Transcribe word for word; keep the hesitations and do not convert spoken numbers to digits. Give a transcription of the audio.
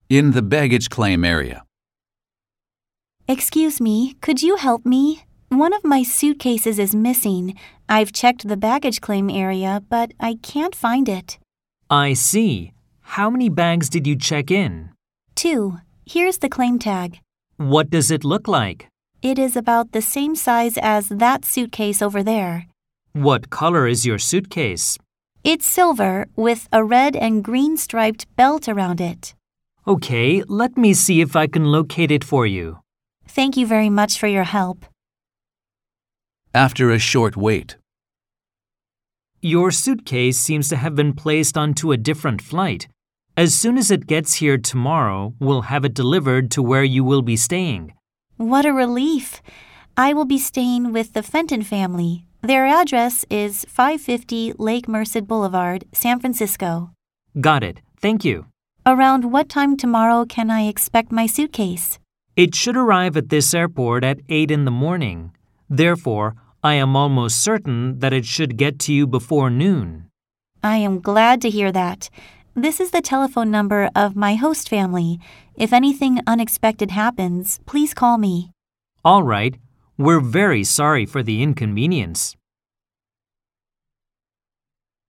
In the baggage claim area. Excuse me, could you help me? One of my suitcases is missing. I've checked the baggage claim area, but I can't find it. I see. How many bags did you check in? Two. Here's the claim tag. What does it look like? It is about the same size as that suitcase over there. What color is your suitcase? It's silver with a red and green striped belt around it. Okay, let me see if I can locate it for you. Thank you very much for your help. After a short wait. Your suitcase seems to have been placed onto a different flight. As soon as it gets here tomorrow, we'll have it delivered to where you will be staying. What a relief. I will be staying with the Fenton family. Their address is five fifty Lake Merced Boulevard, San Francisco. Got it. Thank you. Around what time tomorrow can I expect my suitcase? It should arrive at this airport at eight in the morning. Therefore, I am almost certain that it should get to you before noon. I am glad to hear that. This is the telephone number of my host family. If anything unexpected happens, please call me. All right. We're very sorry for the inconvenience.